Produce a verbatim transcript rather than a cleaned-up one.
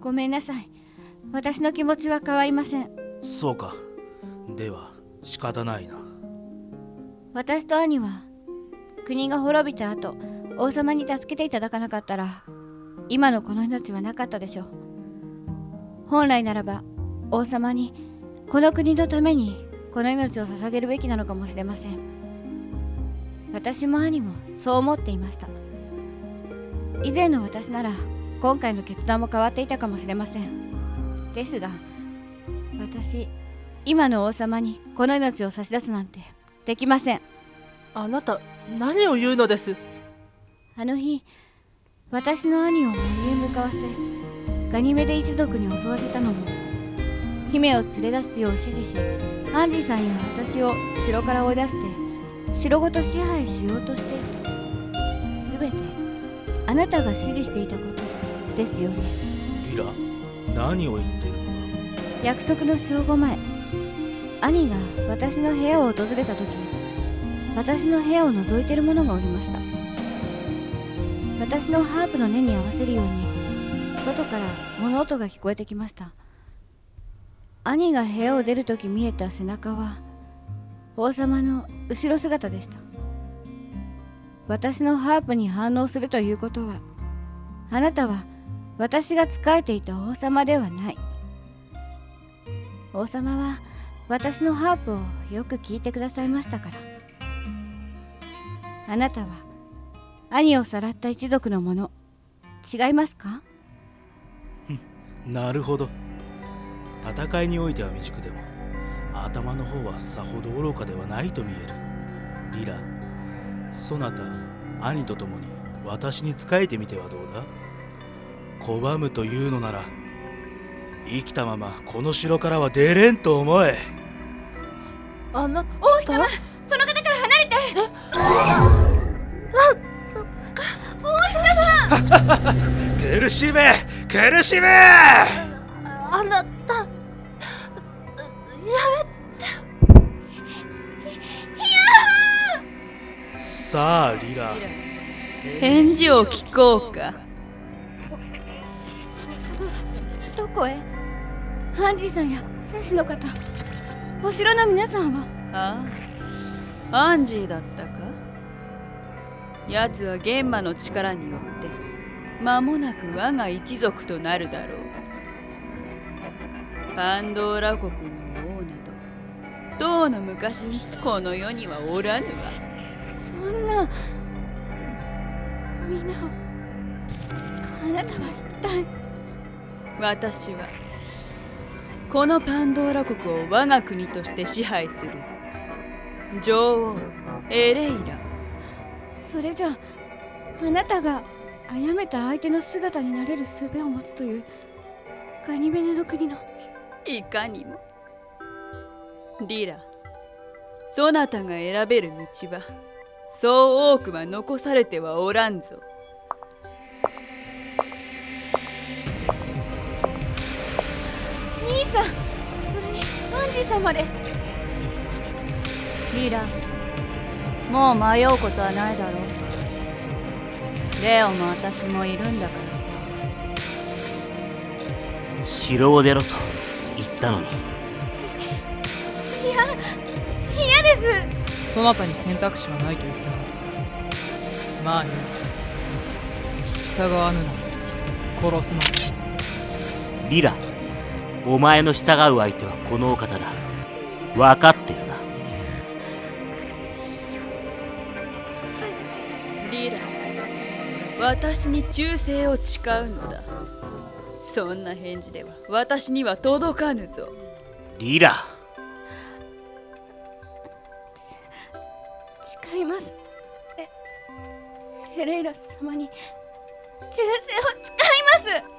ごめんなさい。私の気持ちは変わりません。 そうか。では仕方ないな。 私と兄は国が滅びた後、王様に助けていただかなかったら今のこの命はなかったでしょう。本来ならば王様にこの国のためにこの命を捧げるべきなのかもしれません。私も兄もそう思っていました。以前の私なら今回の決断も変わっていたかもしれません。ですが私、今の王様にこの命を差し出すなんてできません。 あなた何を言うのです。 あの日、私の兄を森へ向かわせガニメデ一族に襲わせたのも姫を連れ出すよう指示し、アンディさんや私を城から追い出して城ごと支配しようとしていると、すべてあなたが指示していたことですよね。 リラ、何を言っているのだ。 約束の正午前、兄が私の部屋を訪れた時、私の部屋を覗いている者がおりました。私のハープの音に合わせるように外から物音が聞こえてきました。兄が部屋を出るとき見えた背中は王様の後ろ姿でした。私のハープに反応するということは、あなたは私が仕えていた王様ではない。王様は私のハープをよく聞いてくださいましたから。あなたは兄をさらった一族のもの、違いますか？ なるほど。戦いにおいては未熟でも頭の方はさほど愚かではないと見える。リラ、そなた兄と共に私に仕えてみてはどうだ。拒むというのなら生きたままこの城からは出れんと思え。 あなた、 王妃様、その方から離れて。王妃様苦しめ苦しめ。 あなたやめさあリラ、 返事を聞こうか。 王様はどこへ？ハンジーさんや戦士の方、お城の皆さんは？ ああ、アンジーだったか。奴は玄魔の力によって間もなく我が一族となるだろう。パンドーラ国の王などとうの昔にこの世にはおらぬわ。 そんな、みんなを、あなたは一体？ 私はこのパンドーラ国を我が国として支配する女王エレイラ。 それじゃあなたが殺めた相手の姿になれる術を持つというガニメデの国の。 いかにも。リラ、そなたが選べる道はそう多くは残されてはおらんぞ。 兄さん、それにアンジーさんまで。 リラ、もう迷うことはないだろう。レオも私もいるんだからさ。 城を出ろと言ったのに。 いや、嫌です。 そなたに選択肢はないと言ったはず。まあいい。従わぬなら殺すまで。 リラ、お前の従う相手はこのお方だ。分かってるな。 リラ、私に忠誠を誓うのだ。そんな返事では私には届かぬぞ。 リラ、 誓います。えヘレイラ様に忠誠を誓います。